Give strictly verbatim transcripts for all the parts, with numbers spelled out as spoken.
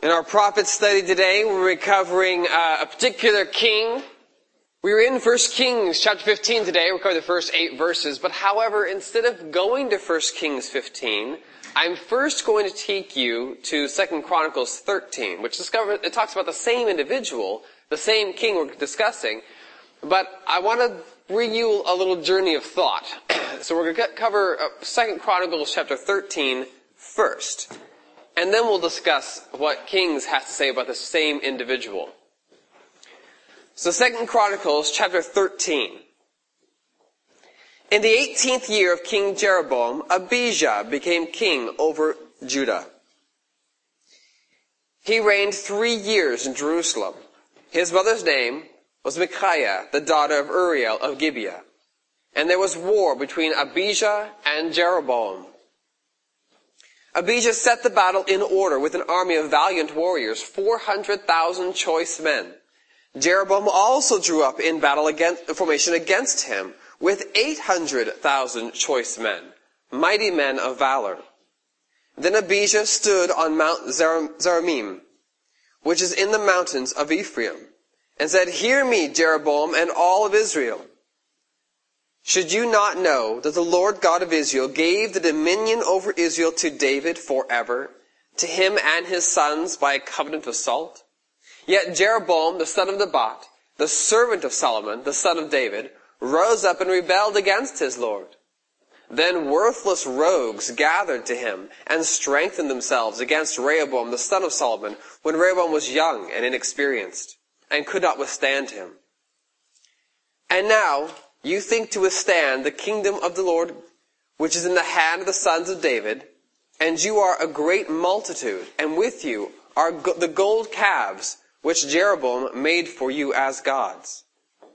In our prophet study today, we're recovering uh, a particular king. We were in First Kings chapter fifteen today. We're covering the first eight verses. But however, instead of going to First Kings fifteen, I'm first going to take you to Second Chronicles thirteen, which discover, it talks about the same individual, the same king we're discussing. But I want to bring you a little journey of thought. So we're going to cover Second Chronicles chapter thirteen first. And then we'll discuss what Kings has to say about the same individual. So Second Chronicles chapter thirteen. In the eighteenth year of King Jeroboam, Abijah became king over Judah. He reigned three years in Jerusalem. His mother's name was Micaiah, the daughter of Uriel of Gibeah. And there was war between Abijah and Jeroboam. Abijah set the battle in order with an army of valiant warriors, four hundred thousand choice men. Jeroboam also drew up in battle against, formation against him with eight hundred thousand choice men, mighty men of valor. Then Abijah stood on Mount Zeramim, which is in the mountains of Ephraim, and said, "Hear me, Jeroboam, and all of Israel. Should you not know that the Lord God of Israel gave the dominion over Israel to David forever, to him and his sons by a covenant of salt? Yet Jeroboam, the son of Nebat, the servant of Solomon, the son of David, rose up and rebelled against his Lord. Then worthless rogues gathered to him and strengthened themselves against Rehoboam, the son of Solomon, when Rehoboam was young and inexperienced, and could not withstand him. And now you think to withstand the kingdom of the Lord, which is in the hand of the sons of David, and you are a great multitude, and with you are go- the gold calves which Jeroboam made for you as gods.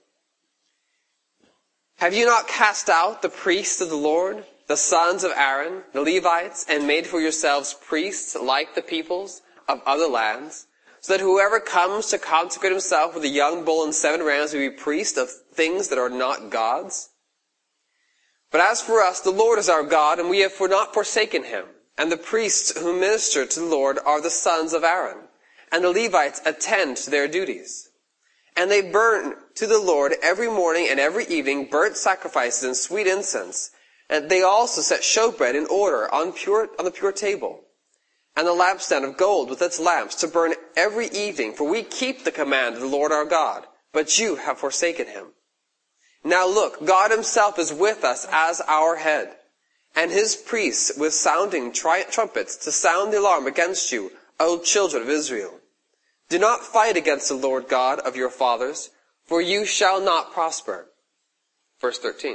Have you not cast out the priests of the Lord, the sons of Aaron, the Levites, and made for yourselves priests like the peoples of other lands, so that whoever comes to consecrate himself with a young bull and seven rams will be priest of things that are not gods? But as for us, the Lord is our God, and we have not forsaken him. And the priests who minister to the Lord are the sons of Aaron, and the Levites attend to their duties. And they burn to the Lord every morning and every evening burnt sacrifices and sweet incense. And they also set showbread in order on pure, on the pure table, and the lampstand of gold with its lamps to burn every evening. For we keep the command of the Lord our God, but you have forsaken him. Now look, God himself is with us as our head, and his priests with sounding tri- trumpets to sound the alarm against you, O children of Israel. Do not fight against the Lord God of your fathers, for you shall not prosper." Verse thirteen.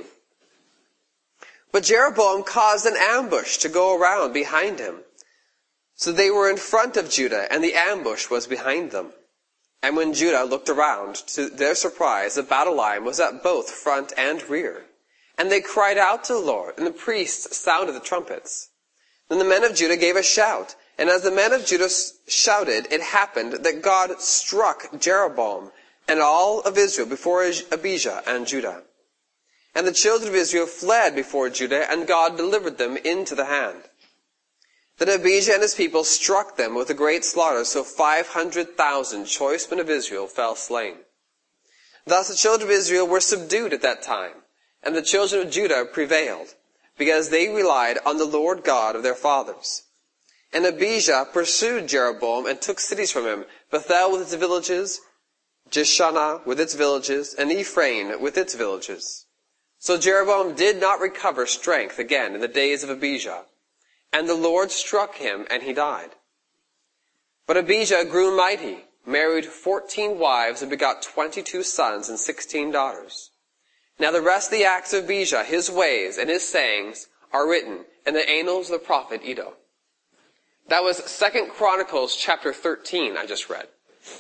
But Jeroboam caused an ambush to go around behind him. So they were in front of Judah, and the ambush was behind them. And when Judah looked around, to their surprise, the battle line was at both front and rear. And they cried out to the Lord, and the priests sounded the trumpets. Then the men of Judah gave a shout, and as the men of Judah shouted, it happened that God struck Jeroboam and all of Israel before Abijah and Judah. And the children of Israel fled before Judah, and God delivered them into the hand. Then Abijah and his people struck them with a great slaughter, so five hundred thousand choice men of Israel fell slain. Thus the children of Israel were subdued at that time, and the children of Judah prevailed, because they relied on the Lord God of their fathers. And Abijah pursued Jeroboam and took cities from him, Bethel with its villages, Jeshanah with its villages, and Ephraim with its villages. So Jeroboam did not recover strength again in the days of Abijah. And the Lord struck him, and he died. But Abijah grew mighty, married fourteen wives, and begot twenty-two sons and sixteen daughters. Now the rest of the acts of Abijah, his ways and his sayings, are written in the annals of the prophet Iddo. That was Second Chronicles chapter thirteen I just read.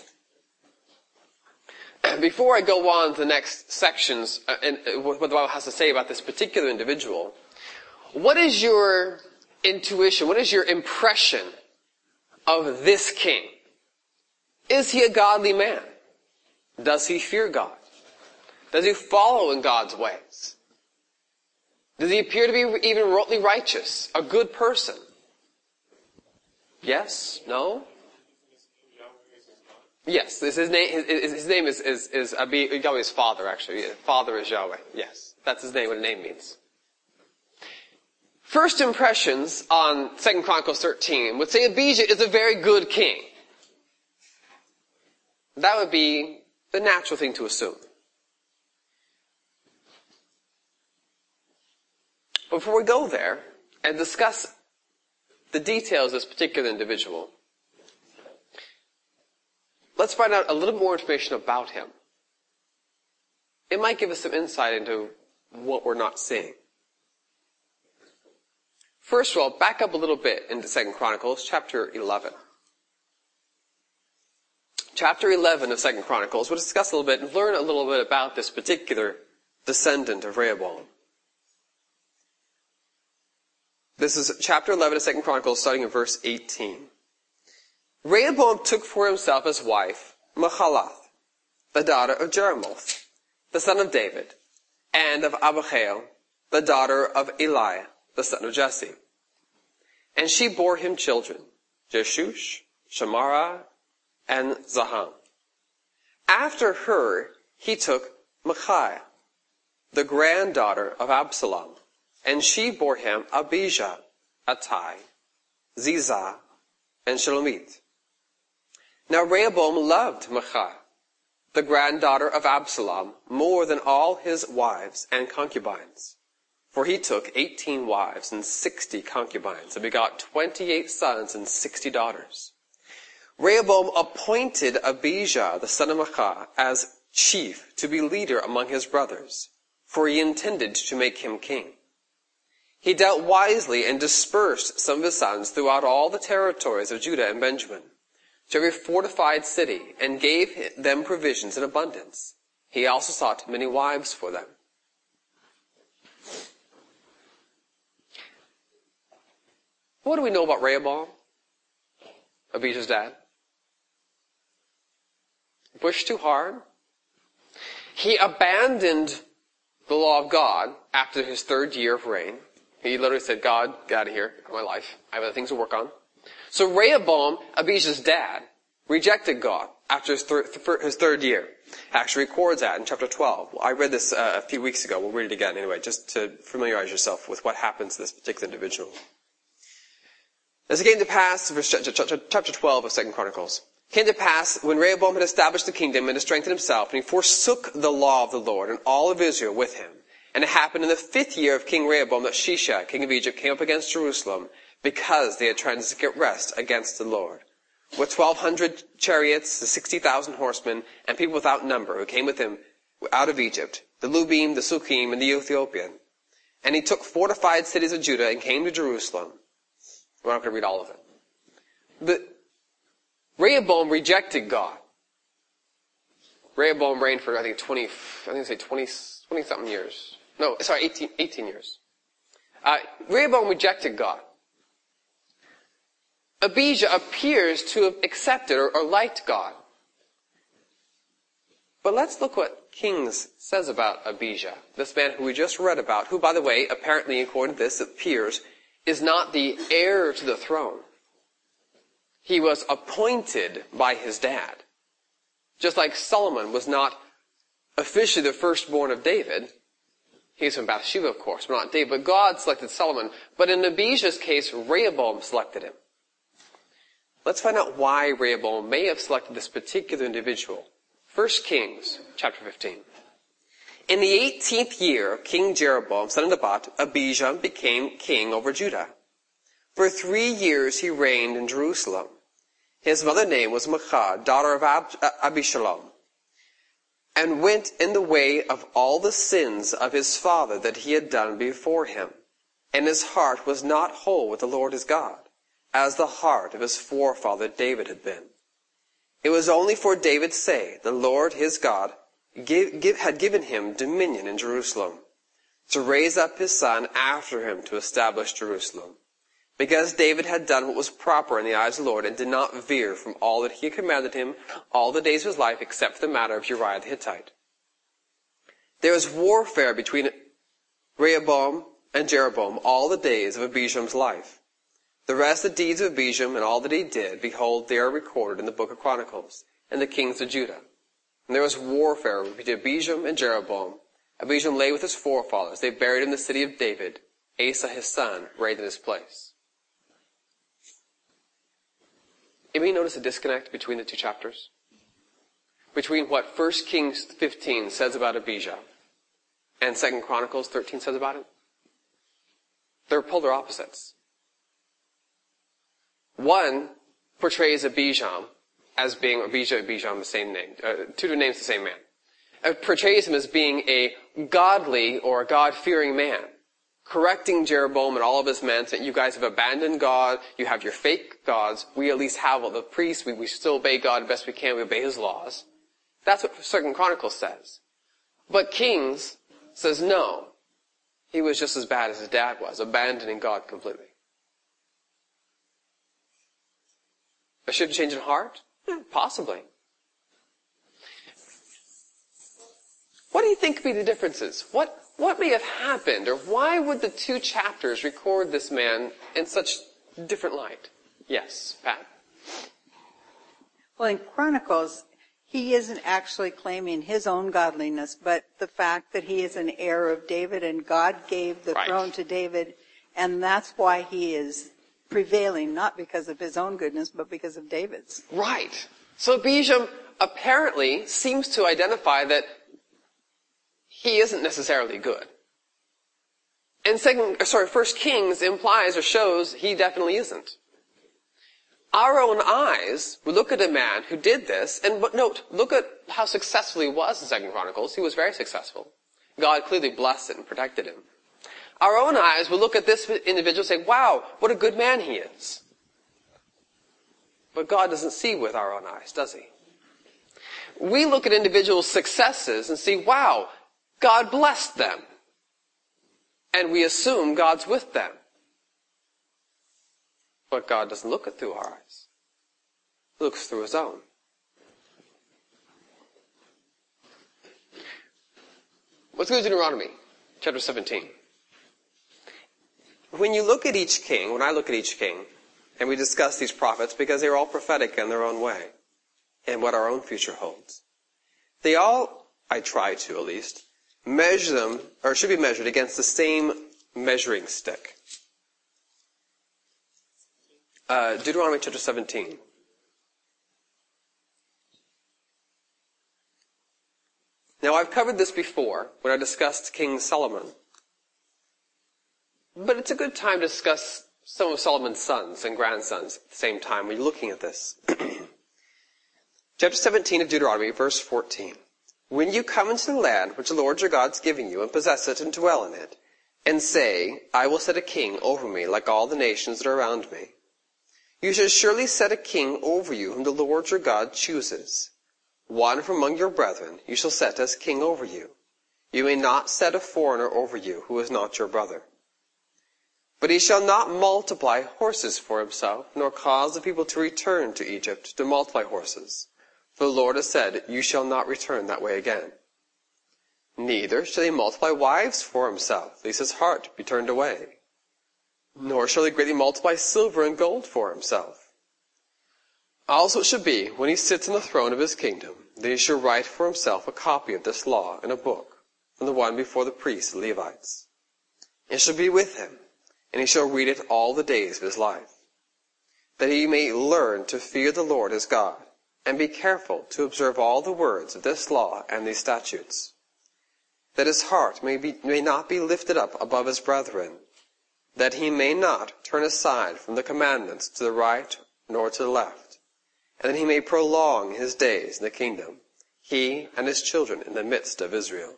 Before I go on to the next sections, uh, and uh, what the Bible has to say about this particular individual, what is your intuition, what is your impression of this king? Is he a godly man? Does he fear God? Does he follow in God's ways? Does he appear to be even remotely righteous, a good person? Yes? No? Yes, his, his name, his, his name is, is, is Abi, Yahweh's father, actually. Father is Yahweh. Yes. That's his name, what a name means. First impressions on Second Chronicles thirteen would say Abijah is a very good king. That would be the natural thing to assume. Before we go there and discuss the details of this particular individual, let's find out a little more information about him. It might give us some insight into what we're not seeing. First of all, back up a little bit into Second Chronicles, chapter eleven. Chapter eleven of Second Chronicles, we'll discuss a little bit and learn a little bit about this particular descendant of Rehoboam. This is chapter eleven of Second Chronicles, starting in verse eighteen. Rehoboam took for himself as wife Mahalath, the daughter of Jeremoth, the son of David, and of Abihail, the daughter of Eliah, the son of Jesse. And she bore him children, Jeshush, Shamara, and Zaham. After her, he took Micaiah, the granddaughter of Absalom, and she bore him Abijah, Attai, Ziza, and Shelomith. Now Rehoboam loved Micaiah, the granddaughter of Absalom, more than all his wives and concubines. For he took eighteen wives and sixty concubines, and begot twenty-eight sons and sixty daughters. Rehoboam appointed Abijah, the son of Micaiah, as chief to be leader among his brothers, for he intended to make him king. He dealt wisely and dispersed some of his sons throughout all the territories of Judah and Benjamin, to every fortified city, and gave them provisions in abundance. He also sought many wives for them. What do we know about Rehoboam, Abijah's dad? Pushed too hard. He abandoned the law of God after his third year of reign. He literally said, God, get out of here, my life. I have other things to work on. So Rehoboam, Abijah's dad, rejected God after his, thir- his third year. Actually records that in chapter twelve. I read this uh, a few weeks ago. We'll read it again anyway, just to familiarize yourself with what happens to this particular individual. As it came to pass, verse chapter twelve of Second Chronicles, it came to pass when Rehoboam had established the kingdom and had strengthened himself, and he forsook the law of the Lord and all of Israel with him. And it happened in the fifth year of King Rehoboam that Shishak, king of Egypt, came up against Jerusalem because they had tried to get rest against the Lord. With twelve hundred chariots, sixty thousand horsemen, and people without number who came with him out of Egypt, the Lubim, the Sukkim, and the Ethiopian. And he took fortified cities of Judah and came to Jerusalem. We're not going to read all of it. But Rehoboam rejected God. Rehoboam reigned for, I think, twenty, I think say twenty, twenty something years. No, sorry, eighteen, eighteen years. Uh, Rehoboam rejected God. Abijah appears to have accepted or, or liked God. But let's look what Kings says about Abijah, this man who we just read about, who, by the way, apparently, according to this, appears is not the heir to the throne. He was appointed by his dad. Just like Solomon was not officially the firstborn of David. He's from Bathsheba, of course, but not David. But God selected Solomon. But in Abijah's case, Rehoboam selected him. Let's find out why Rehoboam may have selected this particular individual. First Kings, chapter fifteen. In the eighteenth year of King Jeroboam, son of Nebat, Abijah became king over Judah. For three years he reigned in Jerusalem. His mother's name was Maachah, daughter of Ab- Abishalom, and went in the way of all the sins of his father that he had done before him. And his heart was not whole with the Lord his God, as the heart of his forefather David had been. It was only for David's sake the Lord his God Give, give, had given him dominion in Jerusalem, to raise up his son after him to establish Jerusalem. Because David had done what was proper in the eyes of the Lord, and did not veer from all that he had commanded him all the days of his life, except for the matter of Uriah the Hittite. There was warfare between Rehoboam and Jeroboam all the days of Abijam's life. The rest of the deeds of Abijam and all that he did, behold, they are recorded in the book of Chronicles, and the kings of Judah. And there was warfare between Abijam and Jeroboam. Abijam lay with his forefathers. They buried him in the city of David. Asa, his son, reigned in his place. Anybody notice a disconnect between the two chapters? Between what First Kings fifteen says about Abijah and Second Chronicles thirteen says about it? They're polar opposites. One portrays Abijam as being, Abijah, Abijam, the same name, uh, two different names, the same man. It portrays him as being a godly or a God-fearing man, correcting Jeroboam and all of his men, saying, you guys have abandoned God, you have your fake gods, we at least have all the priests, we, we still obey God the best we can, we obey his laws. That's what Second Chronicles says. But Kings says no. He was just as bad as his dad was, abandoning God completely. A shift change in heart? Yeah, possibly. What do you think could be the differences? What, what may have happened, or why would the two chapters record this man in such different light? Yes, Pat? Well, in Chronicles, he isn't actually claiming his own godliness, but the fact that he is an heir of David and God gave the right. throne to David, and that's why he is prevailing, not because of his own goodness, but because of David's. Right. So Abijam apparently seems to identify that he isn't necessarily good. And second, sorry, First Kings implies or shows he definitely isn't. Our own eyes would look at a man who did this, and but note, look at how successful he was in Second Chronicles. He was very successful. God clearly blessed and protected him. Our own eyes will look at this individual and say, wow, what a good man he is. But God doesn't see with our own eyes, does he? We look at individuals' successes and see, wow, God blessed them. And we assume God's with them. But God doesn't look it through our eyes. He looks through his own. Let's go to Deuteronomy, chapter seventeen. When you look at each king, when I look at each king, and we discuss these prophets, because they're all prophetic in their own way, and what our own future holds, they all, I try to at least, measure them, or should be measured against the same measuring stick. Uh, Deuteronomy chapter seventeen. Now, I've covered this before when I discussed King Solomon. But it's a good time to discuss some of Solomon's sons and grandsons at the same time when you're looking at this. Chapter seventeen of Deuteronomy, verse fourteen. When you come into the land which the Lord your God is giving you, and possess it and dwell in it, and say, I will set a king over me like all the nations that are around me, you shall surely set a king over you whom the Lord your God chooses. One from among your brethren you shall set as king over you. You may not set a foreigner over you who is not your brother. But he shall not multiply horses for himself, nor cause the people to return to Egypt to multiply horses. For the Lord has said, you shall not return that way again. Neither shall he multiply wives for himself, lest his heart be turned away. Nor shall he greatly multiply silver and gold for himself. Also it shall be, when he sits on the throne of his kingdom, that he shall write for himself a copy of this law in a book, from the one before the priests and Levites. It shall be with him, and he shall read it all the days of his life, that he may learn to fear the Lord his God, and be careful to observe all the words of this law and these statutes, that his heart may, be, may not be lifted up above his brethren, that he may not turn aside from the commandments to the right nor to the left, and that he may prolong his days in the kingdom, he and his children in the midst of Israel.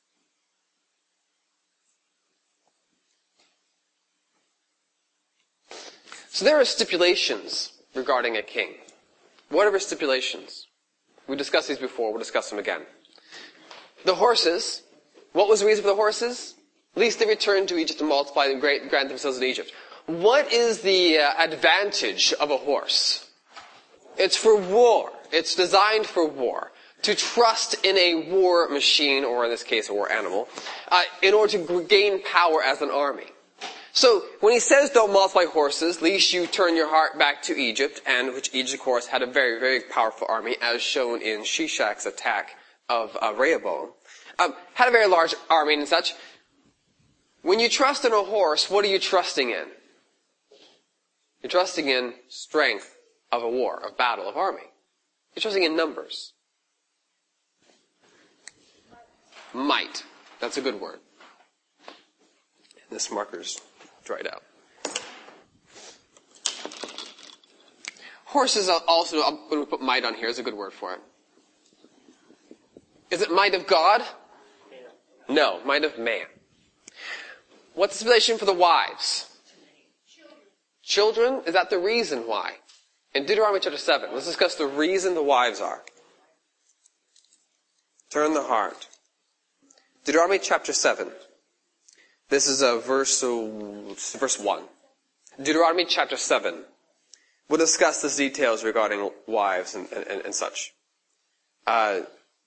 So there are stipulations regarding a king. Whatever stipulations. We discussed these before, we'll discuss them again. The horses, what was the reason for the horses? Least they returned to Egypt to multiply and grant themselves in Egypt. What is the uh, advantage of a horse? It's for war. It's designed for war. To trust in a war machine, or in this case a war animal, uh, in order to gain power as an army. So when he says don't multiply horses, lest you turn your heart back to Egypt, and which Egypt, of course, had a very, very powerful army, as shown in Shishak's attack of uh, Rehoboam, um, had a very large army and such. When you trust in a horse, what are you trusting in? You're trusting in strength of a war, of battle, of army. You're trusting in numbers. Might. That's a good word. And this marker's dried out. Horses also, when we put might on here, is a good word for it. Is it might of God? No, might of man. What's the stipulation for the wives? Children? Is that the reason why? In Deuteronomy chapter seven, let's discuss the reason the wives are. Turn the heart. Deuteronomy chapter seven. This is a verse, uh, verse one. Deuteronomy chapter seven. We'll discuss the details regarding wives and, and, and such. Uh,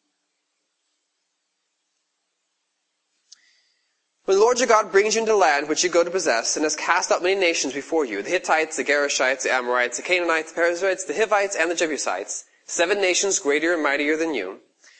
When the Lord your God brings you into the land which you go to possess, and has cast out many nations before you, the Hittites, the Gerishites, the Amorites, the Canaanites, the Perizzites, the Hivites, and the Jebusites, seven nations greater and mightier than you.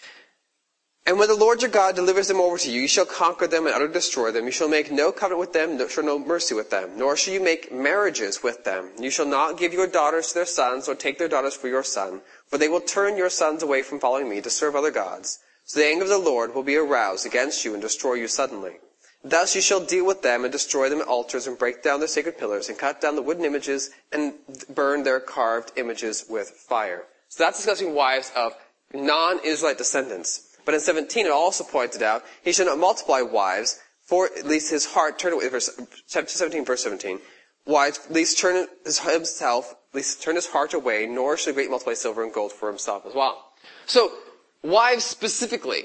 And when the Lord your God delivers them over to you, you shall conquer them and utterly destroy them. You shall make no covenant with them, nor show no mercy with them, nor shall you make marriages with them. You shall not give your daughters to their sons, or take their daughters for your son, for they will turn your sons away from following me to serve other gods. So the anger of the Lord will be aroused against you and destroy you suddenly. Thus you shall deal with them and destroy them at altars and break down their sacred pillars and cut down the wooden images and burn their carved images with fire. So that's discussing wives of non-Israelite descendants. But in seventeen it also pointed out, he shall not multiply wives, for at least his heart turn away, verse, chapter seventeen, verse seventeen. Wives, at least turn his, himself, at least turn his heart away, nor shall great multiply silver and gold for himself as well. So, wives specifically.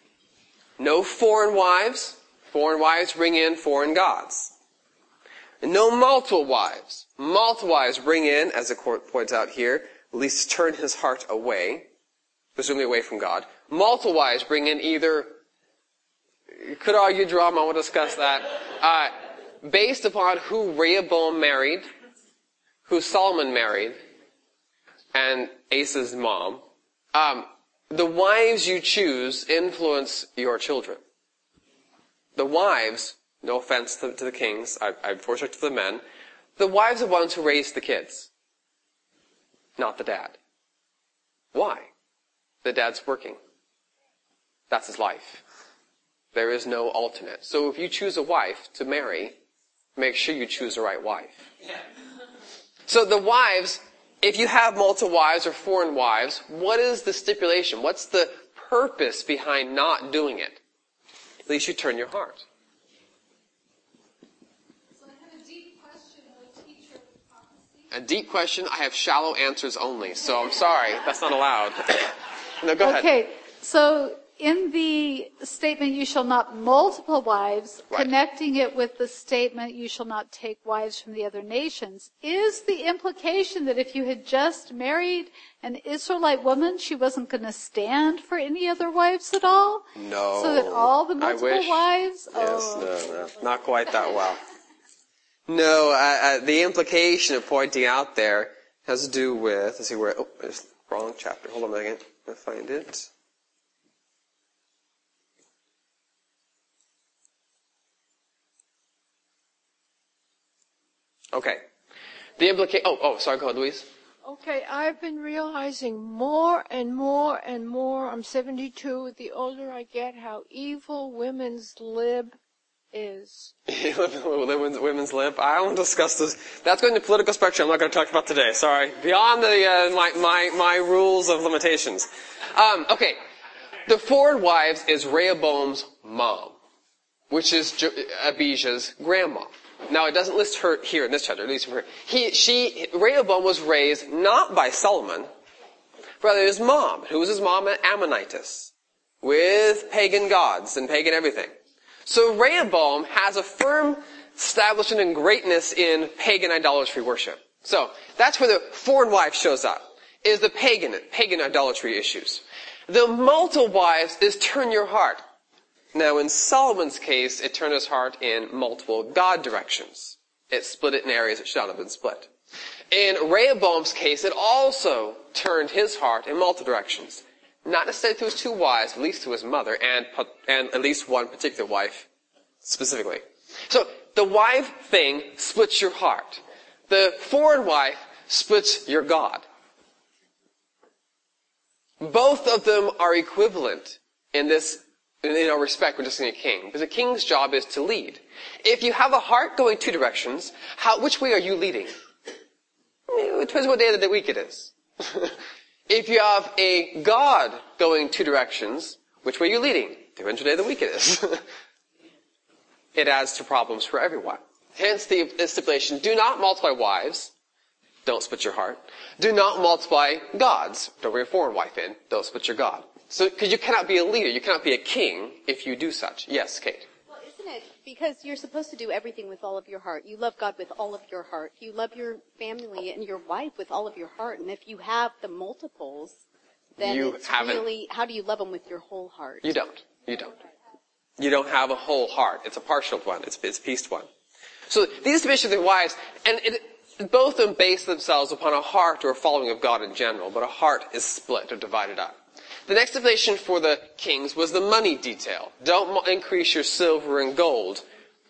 No foreign wives. Foreign wives bring in foreign gods. And no multiple wives. Multiple wives bring in, as the court points out here, at least turn his heart away, presumably away from God. Multiple wives bring in either, you could argue drama, we'll discuss that, uh, based upon who Rehoboam married, who Solomon married, and Asa's mom. Um, the wives you choose influence your children. The wives, no offense to, to the kings, I, I force it to the men, the wives are the ones who raise the kids, not the dad. Why? The dad's working. That's his life. There is no alternate. So if you choose a wife to marry, make sure you choose the right wife. So the wives, if you have multiple wives or foreign wives, what is the stipulation? What's the purpose behind not doing it? At least you turn your heart. So I have a deep question of teacher of prophecy. A deep question, I have shallow answers only, so I'm sorry, that's not allowed. No, go ahead. Okay, so in the statement, you shall not multiple wives, Right. connecting it with the statement, you shall not take wives from the other nations, is the implication that if you had just married an Israelite woman, she wasn't going to stand for any other wives at all? No. So that all the I multiple wish. wives? Yes, Oh. no, no, not quite that well. No, uh, uh, the implication of pointing out there has to do with, let's see where, oh, it's the wrong chapter. Hold on a second, I'll find it. Okay. The implication, oh, oh, sorry, go ahead, Louise. Okay, I've been realizing more and more and more, I'm seventy-two, the older I get, how evil women's lib is. women's, women's lib. I won't discuss this. That's going to political spectrum. I'm not going to talk about today. Sorry. Beyond the uh, my, my my rules of limitations. Um, okay. The foreign wives is Rehoboam's mom, which is Je- Abijah's grandma. Now it doesn't list her here in this chapter. At least from her. He, she, Rehoboam was raised not by Solomon, rather his mom. Who was his mom? An Ammonitess, with pagan gods and pagan everything. So Rehoboam has a firm establishment and greatness in pagan idolatry worship. So that's where the foreign wife shows up, is the pagan, pagan idolatry issues. The multiple wives is turn your heart. Now, in Solomon's case, it turned his heart in multiple God directions. It split it in areas that should not have been split. In Rehoboam's case, it also turned his heart in multiple directions. Not necessarily to his two wives, at least to his mother, and, and at least one particular wife specifically. So, the wife thing splits your heart. The foreign wife splits your God. Both of them are equivalent in this, in our respect when discussing a king. Because a king's job is to lead. If you have a heart going two directions, how, which way are you leading? It depends what day of the week it is. If you have a God going two directions, which way are you leading? Depends what day of the week it is. It adds to problems for everyone. Hence the stipulation, do not multiply wives. Don't split your heart. Do not multiply gods. Don't bring a foreign wife in. Don't split your God. So, because you cannot be a leader, you cannot be a king if you do such. Yes, Kate. Well, isn't it? Because you're supposed to do everything with all of your heart. You love God with all of your heart. You love your family and your wife with all of your heart. And if you have the multiples, then you it's haven't. really, how do you love them with your whole heart? You don't. You don't. You don't have a whole heart. It's a partial one. It's, it's a pieced one. So these divisions of wives, and it, both of them base themselves upon a heart or a following of God in general, but a heart is split or divided up. The next stipulation for the kings was the money detail. Don't increase your silver and gold,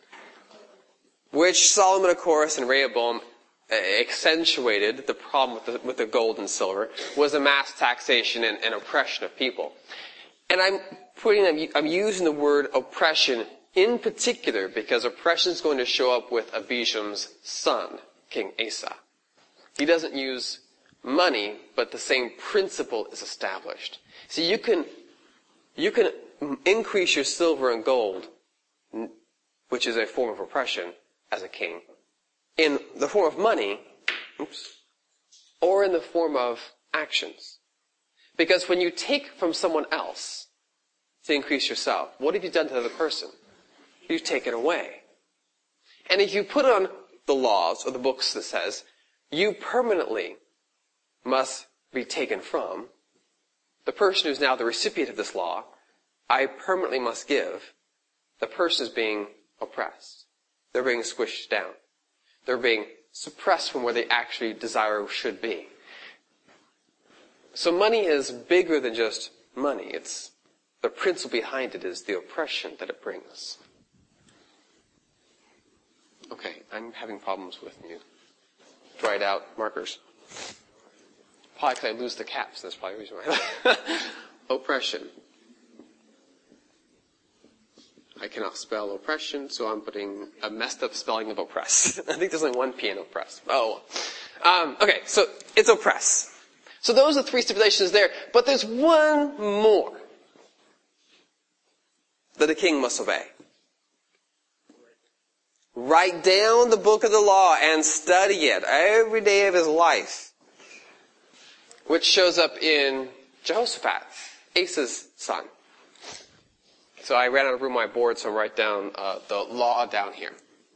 which Solomon, of course, and Rehoboam accentuated the problem with the, with the gold and silver, was the mass taxation and, and oppression of people. And I'm putting, I'm using the word oppression in particular because oppression is going to show up with Abijam's son, King Asa. He doesn't use money, but the same principle is established. So you can, you can increase your silver and gold, which is a form of oppression, as a king, in the form of money, oops, or in the form of actions. Because when you take from someone else to increase yourself, what have you done to the other person? You've taken away. And if you put on the laws or the books that says, you permanently must be taken from, the person who's now the recipient of this law, I permanently must give, the person is being oppressed. They're being squished down. They're being suppressed from where they actually desire or should be. So money is bigger than just money. It's the principle behind it is the oppression that it brings. Okay, I'm having problems with you. Dried out markers. Probably because I lose the caps. That's probably the reason why. Oppression. I cannot spell oppression, so I'm putting a messed up spelling of oppress. I think there's only one P in oppress. Oh. Um, okay, so it's oppress. So those are the three stipulations there. But there's one more that a king must obey. Write down the book of the law and study it every day of his life. Which shows up in Jehoshaphat, Asa's son. So I ran out of room on my board, so I write down uh, the law down here.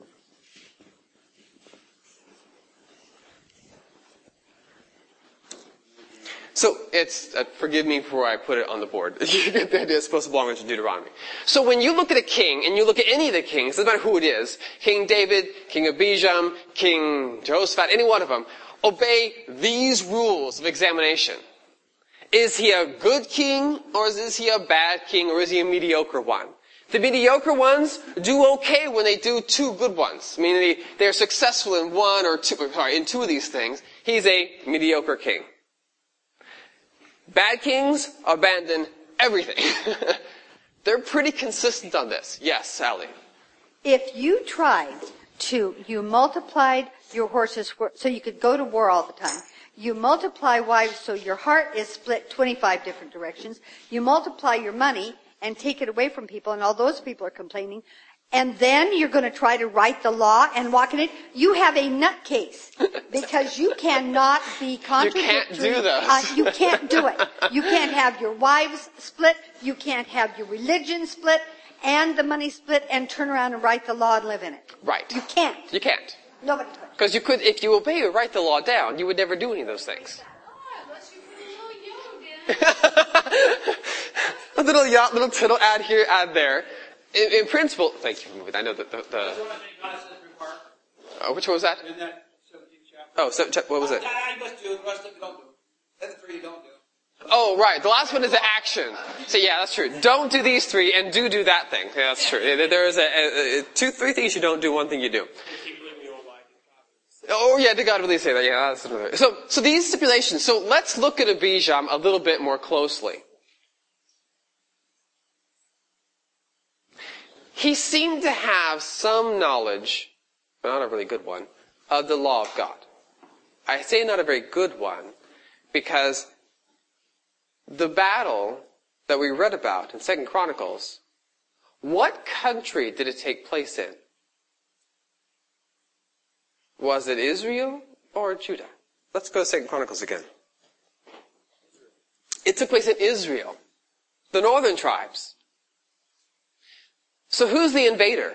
So it's, uh, forgive me for I put it on the board. You get the idea, it's supposed to belong to Deuteronomy. So when you look at a king, and you look at any of the kings, doesn't matter who it is, King David, King Abijam, King Jehoshaphat, any one of them, obey these rules of examination. Is he a good king, or is he a bad king, or is he a mediocre one? The mediocre ones do okay when they do two good ones. Meaning they, they're successful in one or two, sorry, in two of these things. He's a mediocre king. Bad kings abandon everything. They're pretty consistent on this. Yes, Sally. If you tried to, you multiplied your horses so you could go to war all the time. You multiply wives so your heart is split twenty-five different directions. You multiply your money and take it away from people, and all those people are complaining. And then you're going to try to write the law and walk in it. You have a nutcase because you cannot be contradictory. You can't do this. Uh, you can't do it. You can't have your wives split. You can't have your religion split and the money split and turn around and write the law and live in it. Right. You can't. You can't. Nobody could. Because you could, if you obey or write the law down, you would never do any of those things. A little, little tittle add here, add there. in, in principle, thank you. I know that the, the That's what I think God says require. uh, which one was that? In that seventeenth chapter. Oh, so, what was it? That I must do, the rest of it you don't do. Then the three you don't do. Oh, right. The last one is the action. So yeah, that's true. Don't do these three and do do that thing. Yeah, that's true. There is a, a, a two, three things you don't do, one thing you do. Oh yeah, did God really say that? Yeah, that's another. So, so these stipulations. So let's look at Abijam a little bit more closely. He seemed to have some knowledge, but not a really good one, of the law of God. I say not a very good one because the battle that we read about in Second Chronicles, what country did it take place in? Was it Israel or Judah? Let's go to Second Chronicles again. It took place in Israel, the northern tribes. So who's the invader?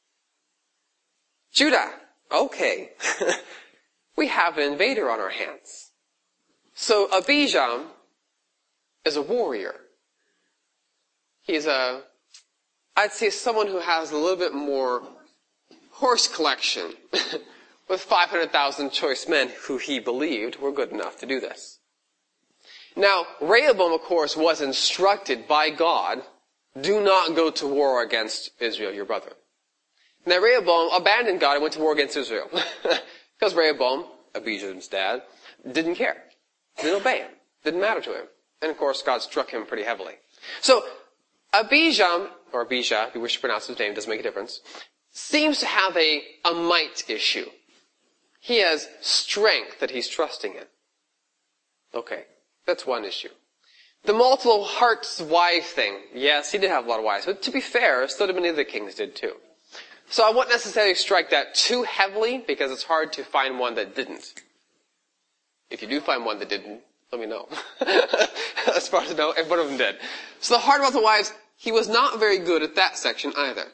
Judah. Okay. We have an invader on our hands. So Abijam is a warrior. He's a, I'd say someone who has a little bit more horse collection with five hundred thousand choice men who he believed were good enough to do this. Now, Rehoboam, of course, was instructed by God, do not go to war against Israel, your brother. Now, Rehoboam abandoned God and went to war against Israel. Because Rehoboam, Abijam's dad, didn't care. Didn't obey him. Didn't matter to him. And of course, God struck him pretty heavily. So, Abijam, or Abijah, if you wish to pronounce his name, doesn't make a difference, seems to have a, a might issue. He has strength that he's trusting in. Okay, that's one issue. The multiple hearts wife thing, yes, he did have a lot of wives, but to be fair, so did many of the kings did too. So I won't necessarily strike that too heavily, because it's hard to find one that didn't. If you do find one that didn't, let me know. As far as I know, every one of them did. So the heart about the wives, he was not very good at that section either.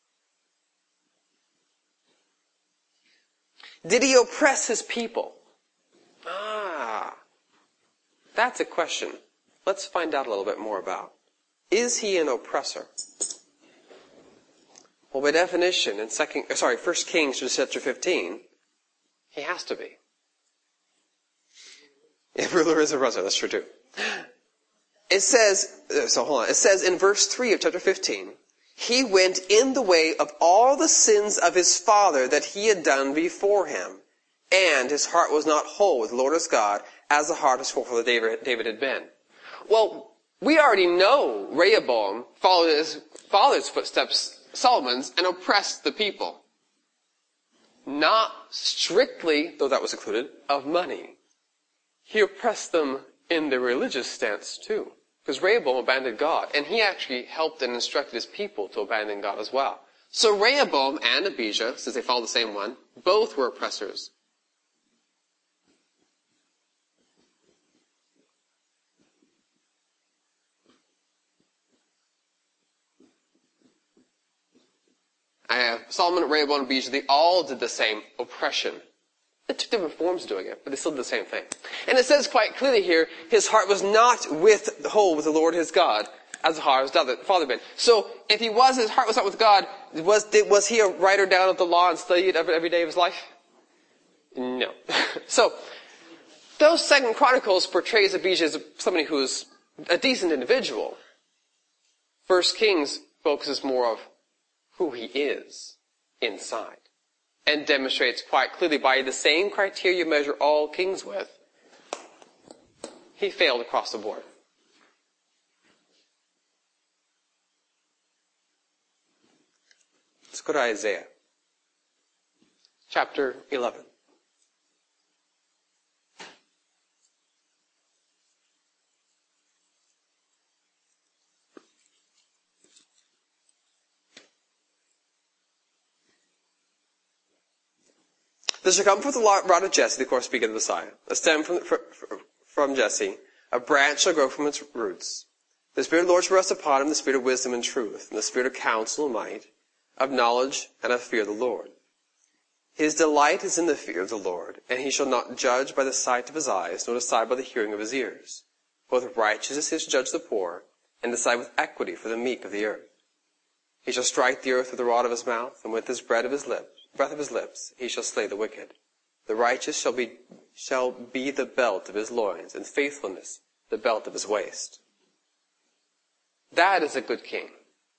Did he oppress his people? Ah, that's a question. Let's find out a little bit more about. Is he an oppressor? Well, by definition, in second, sorry, First Kings chapter fifteen, he has to be. A ruler is a oppressor. That's true too. It says, so hold on. It says in verse three of chapter fifteen, he went in the way of all the sins of his father that he had done before him, and his heart was not whole with the Lord his God, as the heart of his forefather David, David had been. Well, we already know Rehoboam followed his father's footsteps, Solomon's, and oppressed the people. Not strictly, though that was included, of money. He oppressed them in their religious stance too. Because Rehoboam abandoned God, and he actually helped and instructed his people to abandon God as well. So Rehoboam and Abijah, since they follow the same one, both were oppressors. I have Solomon, Rehoboam, and Abijah, they all did the same oppression. They took different forms of doing it, but they still did the same thing. And it says quite clearly here, his heart was not with whole with the Lord his God, as the heart of his father been. So, if he was, his heart was not with God, was, did, was he a writer down of the law and studied it every, every day of his life? No. So, though Second Chronicles portrays Abijah as somebody who's a decent individual, First Kings focuses more of who he is inside. And demonstrates quite clearly by the same criteria you measure all kings with, he failed across the board. Let's go to Isaiah. Chapter eleven. There shall come forth the rod of Jesse, of course speaking of the Messiah, a stem from, from Jesse, a branch shall grow from its roots. The Spirit of the Lord shall rest upon him, the Spirit of wisdom and truth, and the Spirit of counsel and might, of knowledge and of fear of the Lord. His delight is in the fear of the Lord, and he shall not judge by the sight of his eyes, nor decide by the hearing of his ears. Both righteousness he shall judge the poor, and decide with equity for the meek of the earth. He shall strike the earth with the rod of his mouth, and with his breath of his lips, breath of his lips, he shall slay the wicked. The righteous shall be, shall be the belt of his loins, and faithfulness the belt of his waist. That is a good king.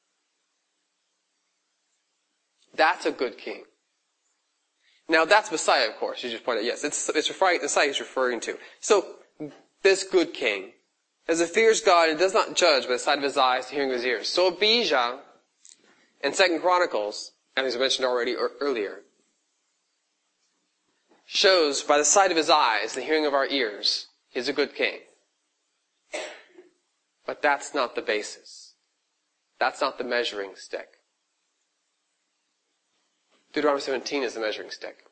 That's a good king. Now that's Messiah, of course. You just pointed out, yes, it's, it's referring, Messiah is referring to. So, this good king, as it fears God and does not judge by the sight of his eyes, the hearing of his ears. So Abijah, in Second Chronicles, and as I mentioned already earlier, shows by the sight of his eyes, the hearing of our ears, he's a good king. But that's not the basis. That's not the measuring stick. Deuteronomy seventeen is the measuring stick.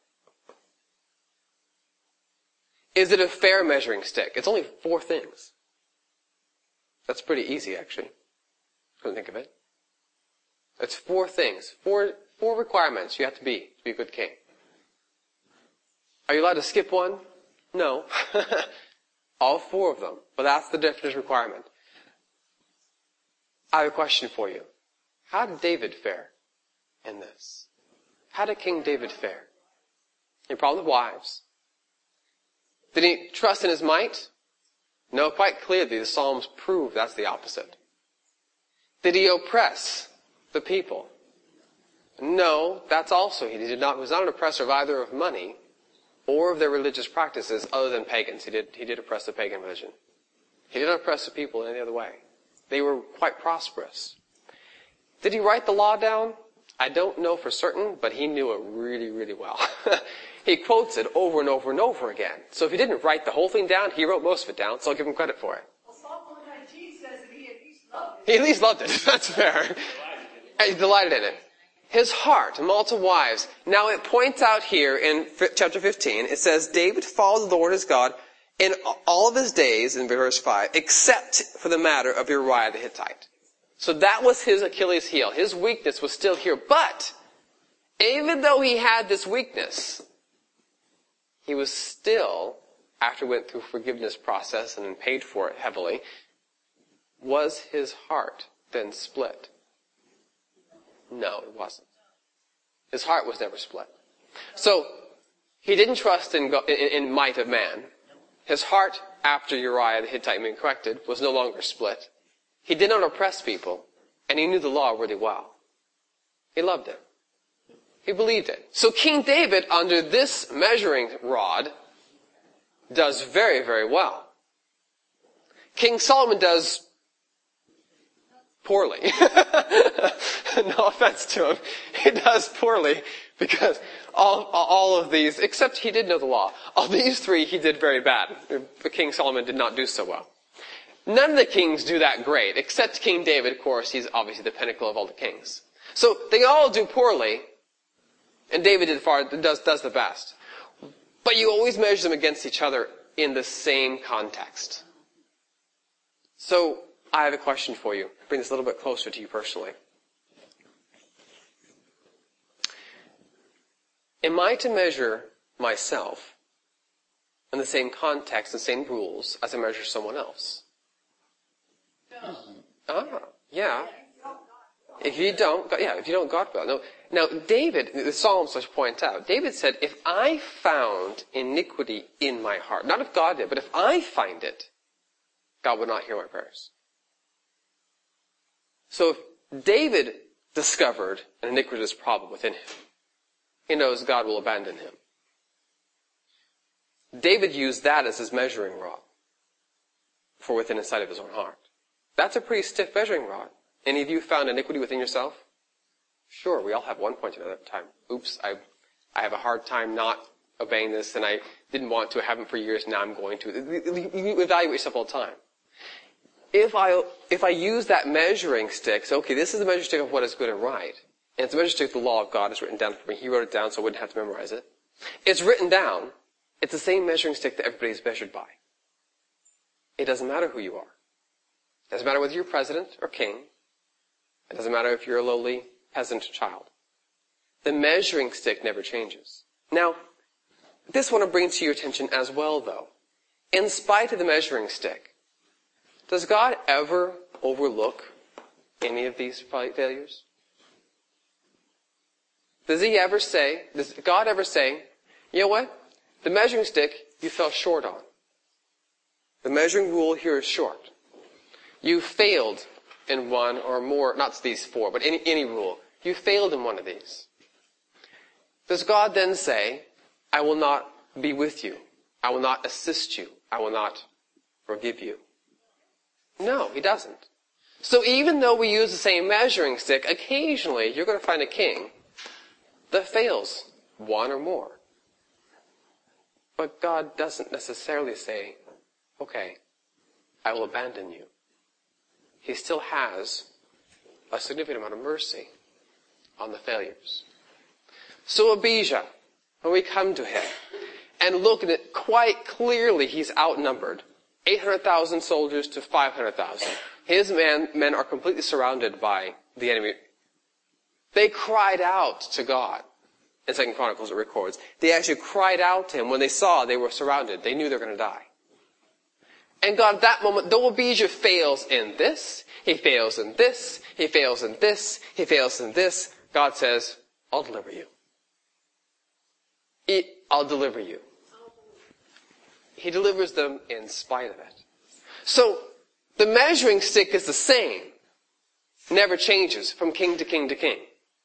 Is it a fair measuring stick? It's only four things. That's pretty easy, actually. Couldn't think of it. It's four things. Four, four requirements you have to be to be a good king. Are you allowed to skip one? No. All four of them. But that's the definitive requirement. I have a question for you. How did David fare in this? How did King David fare? He had a problem with wives. Did he trust in his might? No, quite clearly the Psalms prove that's the opposite. Did he oppress the people? No, that's also, he did not, he was not an oppressor of either of money or of their religious practices other than pagans. He did, he did oppress the pagan religion. He did not oppress the people in any other way. They were quite prosperous. Did he write the law down? I don't know for certain, but he knew it really, really well. He quotes it over and over and over again. So if he didn't write the whole thing down, he wrote most of it down, so I'll give him credit for it. Well, Psalm one nineteen says that he at least loved it. He at least loved it. That's fair. He delighted in it. His heart, multiple wives. Now it points out here in chapter fifteen, it says, David followed the Lord his God in all of his days, in verse five, except for the matter of Uriah the Hittite. So that was his Achilles heel. His weakness was still here. But, even though he had this weakness, he was still, after he went through forgiveness process and paid for it heavily, was his heart then split? No, it wasn't. His heart was never split. So, he didn't trust in, in, in might of man. His heart, after Uriah the Hittite being corrected, was no longer split. He did not oppress people, and he knew the law really well. He loved it. He believed it. So King David, under this measuring rod, does very, very well. King Solomon does poorly. No offense to him. He does poorly because all, all of these, except he did know the law, all these three he did very bad. King Solomon did not do so well. None of the kings do that great, except King David, of course. He's obviously the pinnacle of all the kings. So they all do poorly, and David did far, does, does the best. But you always measure them against each other in the same context. So I have a question for you. Bring this a little bit closer to you personally. Am I to measure myself in the same context, the same rules, as I measure someone else? Ah, yeah. If you don't, yeah, if you don't, God will. No. Now, David, the Psalms point out, David said, if I found iniquity in my heart, not if God did, but if I find it, God would not hear my prayers. So if David discovered an iniquitous problem within him, he knows God will abandon him. David used that as his measuring rod for within the sight of his own heart. That's a pretty stiff measuring rod. Any of you found iniquity within yourself? Sure, we all have one point at another time. Oops, I I have a hard time not obeying this, and I didn't want to, I haven't for years, now I'm going to. You evaluate yourself all the time. If I if I use that measuring stick, so okay, this is the measuring stick of what is good and right, and it's the measuring stick of the law of God is written down for me. He wrote it down so I wouldn't have to memorize it. It's written down. It's the same measuring stick that everybody is measured by. It doesn't matter who you are. It doesn't matter whether you're president or king. It doesn't matter if you're a lowly peasant child. The measuring stick never changes. Now, this I want to bring to your attention as well, though. In spite of the measuring stick, does God ever overlook any of these failures? Does he ever say, does God ever say, you know what? The measuring stick you fell short on. The measuring rule here is short. You failed in one or more, not these four, but any, any rule. You failed in one of these. Does God then say, I will not be with you. I will not assist you. I will not forgive you? No, he doesn't. So even though we use the same measuring stick, occasionally you're going to find a king that fails one or more. But God doesn't necessarily say, okay, I will abandon you. He still has a significant amount of mercy on the failures. So Abijah, when we come to him and look at it quite clearly, he's outnumbered. eight hundred thousand soldiers to five hundred thousand. His men, men are completely surrounded by the enemy. They cried out to God. In Second Chronicles it records. They actually cried out to him when they saw they were surrounded. They knew they were going to die. And God, at that moment, though Abijah fails in this, he fails in this, he fails in this, he fails in this, God says, I'll deliver you. I'll deliver you. He delivers them in spite of it. So, the measuring stick is the same. Never changes from king to king to king.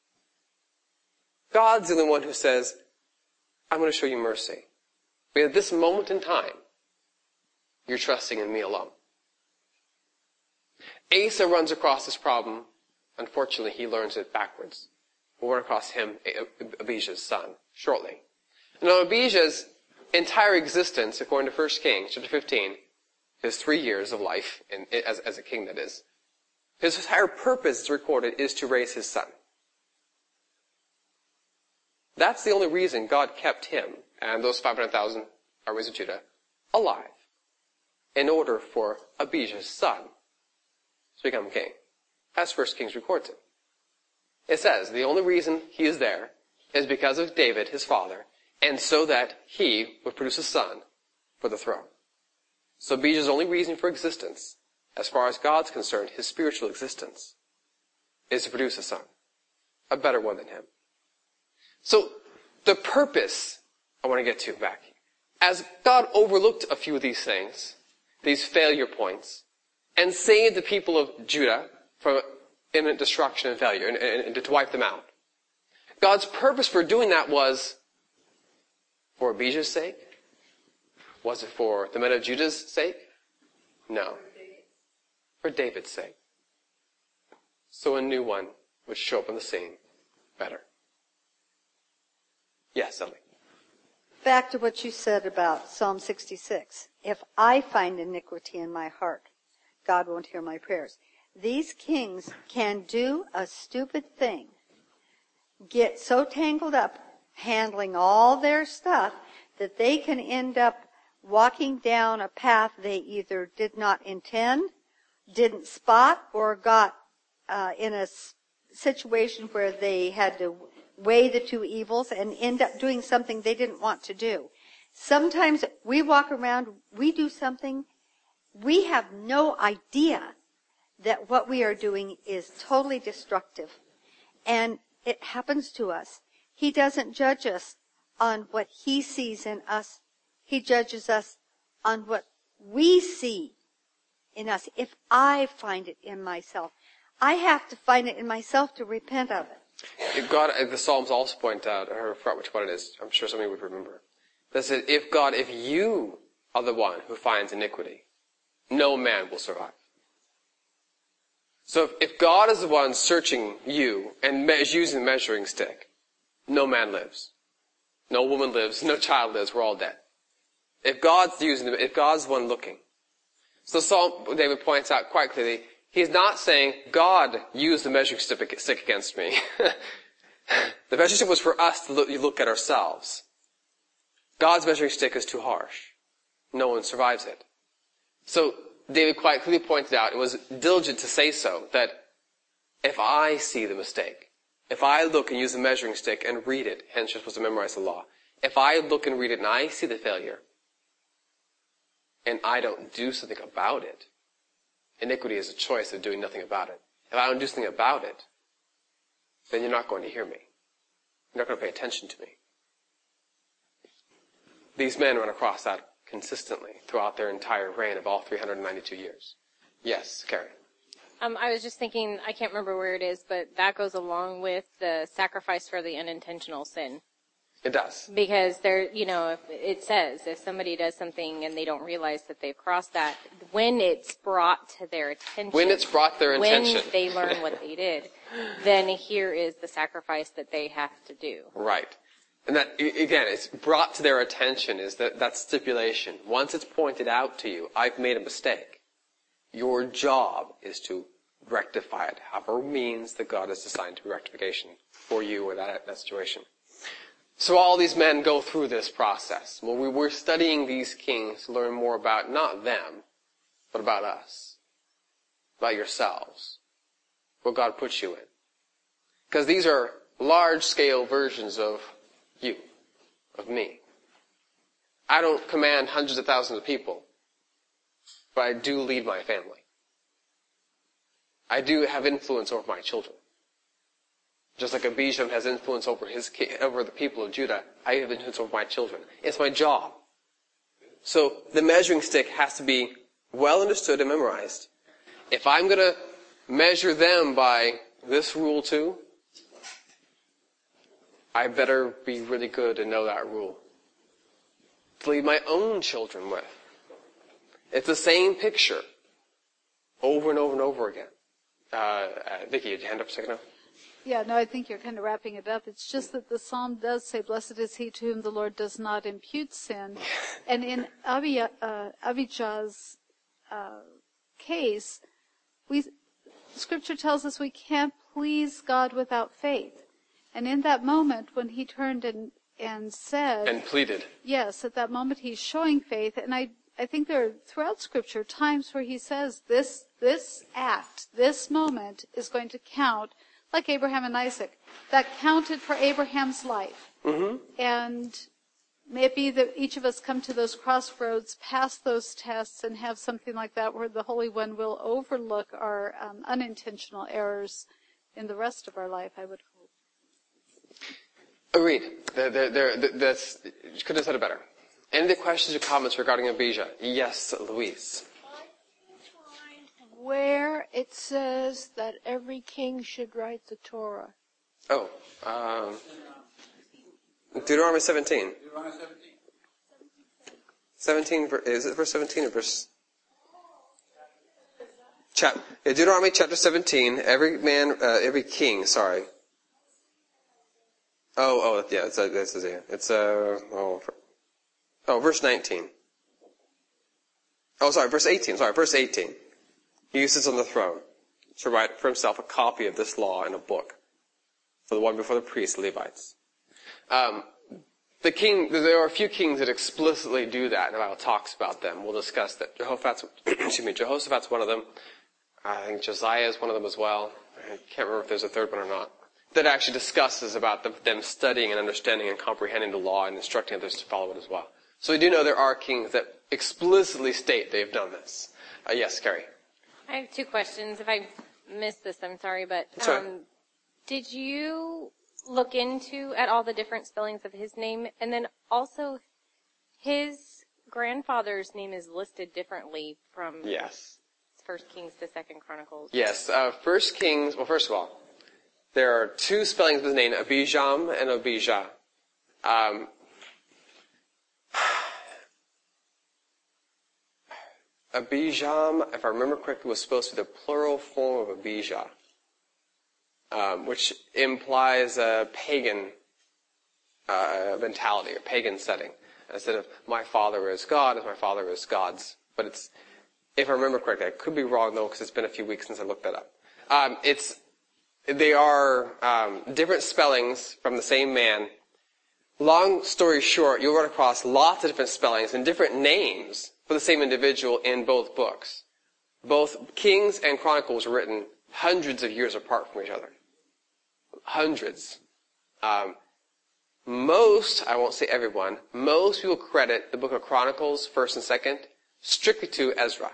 God's the only one who says, I'm going to show you mercy. But at this moment in time, you're trusting in me alone. Asa runs across this problem. Unfortunately, he learns it backwards. We'll run across him, Abijah's son, shortly. Now, Abijah's entire existence, according to First Kings, chapter fifteen, his three years of life, in, as, as a king that is, his entire purpose, is recorded, is to raise his son. That's the only reason God kept him, and those five hundred thousand armies of Judah, alive, in order for Abijah's son to become king, as First Kings records it. It says the only reason he is there is because of David, his father, and so that he would produce a son for the throne. So Abijah's only reason for existence, as far as God's concerned, his spiritual existence, is to produce a son, a better one than him. So the purpose I want to get to back, as God overlooked a few of these things, these failure points, and saved the people of Judah from imminent destruction and failure, and, and, and to wipe them out. God's purpose for doing that was for Abijah's sake? Was it for the men of Judah's sake? No. For David's sake. So a new one would show up on the scene better. Yes, Ellie. Back to what you said about Psalm sixty-six. If I find iniquity in my heart, God won't hear my prayers. These kings can do a stupid thing, get so tangled up handling all their stuff that they can end up walking down a path they either did not intend, didn't spot, or got uh, in a situation where they had to weigh the two evils and end up doing something they didn't want to do. Sometimes we walk around, we do something, we have no idea that what we are doing is totally destructive. And it happens to us. He doesn't judge us on what he sees in us. He judges us on what we see in us. If I find it in myself, I have to find it in myself to repent of it. God, the Psalms also point out, I forgot which one it is, I'm sure somebody would remember. That said, if God, if you are the one who finds iniquity, no man will survive. So if, if God is the one searching you and me- using the measuring stick, no man lives. No woman lives, no child lives, we're all dead. If God's using the, if God's the one looking. So Psalm, David points out quite clearly, he's not saying, God used the measuring stick against me. The measuring stick was for us to look, look at ourselves. God's measuring stick is too harsh. No one survives it. So David quite clearly pointed out, it was diligent to say so, that if I see the mistake, if I look and use the measuring stick and read it, hence you're supposed to memorize the law, if I look and read it and I see the failure, and I don't do something about it, iniquity is a choice of doing nothing about it. If I don't do something about it, then you're not going to hear me. You're not going to pay attention to me. These men run across that consistently throughout their entire reign of all three hundred ninety-two years. Yes, Carrie. Um, I was just thinking, I can't remember where it is, but that goes along with the sacrifice for the unintentional sin. It does. Because there, you know, if it says if somebody does something and they don't realize that they've crossed that, when it's brought to their attention, when it's brought their attention, when they learn what they did, then here is the sacrifice that they have to do. Right. And that, again, it's brought to their attention is that, that stipulation. Once it's pointed out to you, I've made a mistake. Your job is to rectify it, however means that God has assigned to rectification for you or that, that situation. So all these men go through this process. Well, we were studying these kings to learn more about not them, but about us. About yourselves. What God puts you in. Because these are large-scale versions of you, of me. I don't command hundreds of thousands of people, but I do lead my family. I do have influence over my children. Just like Abijam has influence over his over the people of Judah, I have influence over my children. It's my job. So the measuring stick has to be well understood and memorized. If I'm going to measure them by this rule too, I better be really good and know that rule to lead my own children with. It's the same picture over and over and over again. Uh, uh, Vicki, did you hand up a second now? Yeah, no, I think you're kind of wrapping it up. It's just that the psalm does say, blessed is he to whom the Lord does not impute sin. And in Abijah, uh, Abijah's uh, case, we, Scripture tells us we can't please God without faith. And in that moment when he turned and, and said... And pleaded. Yes, at that moment he's showing faith. And I, I think there are, throughout Scripture, times where he says this, this act, this moment is going to count, like Abraham and Isaac. That counted for Abraham's life. Mm-hmm. And may it be that each of us come to those crossroads, pass those tests, and have something like that where the Holy One will overlook our um, unintentional errors in the rest of our life, I would hope. Agreed. There, there, there, that's, you couldn't have said it better. Any questions or comments regarding Abijah? Yes, Louise. Where it says that every king should write the Torah. Oh, um, Deuteronomy seventeen. Deuteronomy seventeen. seventeen, is it verse seventeen or verse? Chap, yeah, Deuteronomy chapter seventeen, every man, uh, every king, sorry. Oh, oh, yeah, it's, uh, this is it. It's, uh, oh, oh, verse nineteen. Oh, sorry, verse eighteen, sorry, verse eighteen. He sits on the throne to write for himself a copy of this law in a book for the one before the priests, Levites. Um, the king, there are a few kings that explicitly do that, and the Bible talks about them. We'll discuss that. Jehoshaphat's, excuse me, Jehoshaphat's one of them. I think Josiah is one of them as well. I can't remember if there's a third one or not. That actually discusses about the, them studying and understanding and comprehending the law and instructing others to follow it as well. So we do know there are kings that explicitly state they've done this. Uh, yes, Carrie. I have two questions. If I missed this, I'm sorry, but um, did you look into at all the different spellings of his name? And then also, his grandfather's name is listed differently from yes. First Kings to Second Chronicles. Yes, uh, First Kings, well, first of all, there are two spellings of his name, Abijam and Abijah. Um, Abijam, if I remember correctly, was supposed to be the plural form of Abijah, um, which implies a pagan uh, mentality, a pagan setting. Instead of my father is God, as my father is God's. But it's, if I remember correctly, I could be wrong though, because it's been a few weeks since I looked that up. Um, it's, they are um, different spellings from the same man. Long story short, you'll run across lots of different spellings and different names for the same individual in both books. Both Kings and Chronicles were written hundreds of years apart from each other. Hundreds. Um, most, I won't say everyone, most people credit the book of Chronicles, first and second, strictly to Ezra.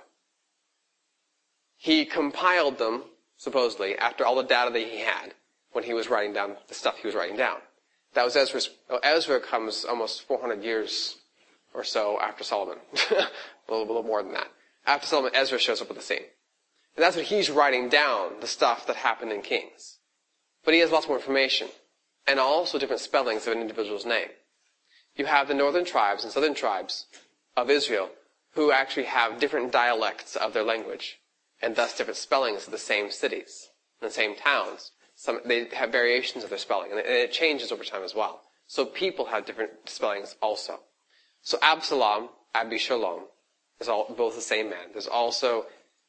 He compiled them, supposedly, after all the data that he had when he was writing down the stuff he was writing down. That was Ezra's, well, Ezra comes almost four hundred years or so after Solomon. a, little, a little more than that. After Solomon, Ezra shows up with the scene. And that's what he's writing down, the stuff that happened in Kings. But he has lots more information. And also different spellings of an individual's name. You have the northern tribes and southern tribes of Israel who actually have different dialects of their language. And thus different spellings of the same cities, the same towns. Some, they have variations of their spelling. And it, and it changes over time as well. So people have different spellings also. So Absalom, Abishalom, is all, both the same man. There's also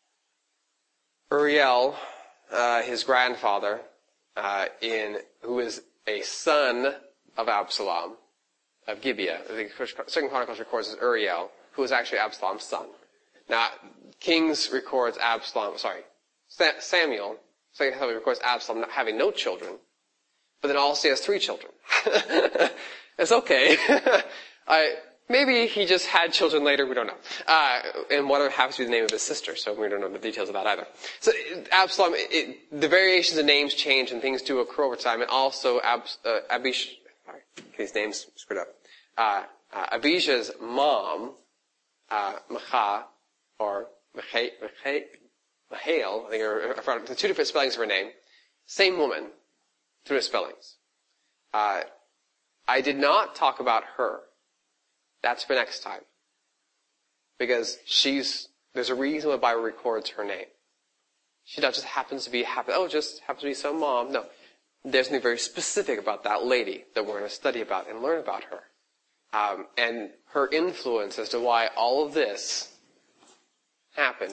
Uriel, uh, his grandfather, uh, in, who is a son of Absalom, of Gibeah. The Second Chronicles records as Uriel, who is actually Absalom's son. Now, Kings records Absalom, sorry, Samuel, Second Samuel records Absalom not having no children, but then also he has three children. It's okay. I, maybe he just had children later, we don't know. Uh, and whatever happens to be the name of his sister, so we don't know the details of that either. So Absalom, it, it, the variations of names change and things do occur over time, and also Ab, uh, Abish, sorry, these names screwed up. Uh, uh, Abijah's mom, uh, Macha, or Mahail, I think are, are the two different spellings of her name, same woman, two different spellings. Uh, I did not talk about her. That's for next time. Because she's, there's a reason why the Bible records her name. She not just happens to be, happen, oh, just happens to be some mom. No. There's something very specific about that lady that we're going to study about and learn about her. Um, and her influence as to why all of this happened.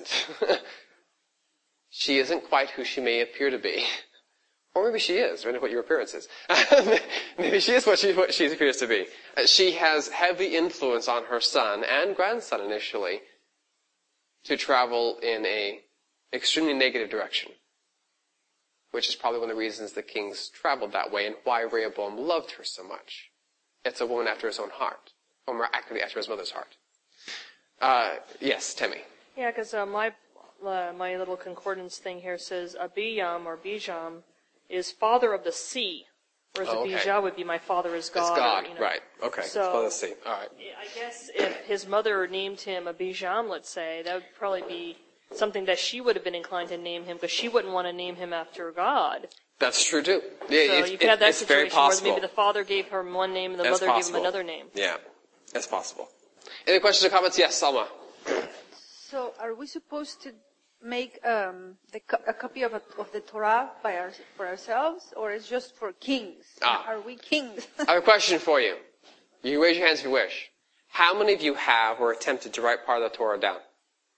She isn't quite who she may appear to be. Or maybe she is, depending on what your appearance is. Maybe she is what she, what she appears to be. Uh, she has heavy influence on her son and grandson initially to travel in a extremely negative direction. Which is probably one of the reasons the kings traveled that way and why Rehoboam loved her so much. It's a woman after his own heart. Or more accurately, after his mother's heart. Uh, yes, Timmy. Yeah, because uh, my uh, my little concordance thing here says Abiyam or Bijam is father of the sea, whereas oh, okay. Abijah would be my father is God. It's God, or, you know. right? Okay, so father of the sea. All right. I guess if his mother named him Abijam, let's say, that would probably be something that she would have been inclined to name him, because she wouldn't want to name him after God. That's true too. Yeah, so it's, you could have that it's very situation where possible. maybe the father gave her one name and the That's mother possible. gave him another name. Yeah, that's possible. Any questions or comments? Yes, Salma. So, are we supposed to make um, the, a copy of, a, of the Torah by our, for ourselves, or is just for kings? Ah. Are we kings? I have a question for you. You can raise your hands if you wish. How many of you have or attempted to write part of the Torah down?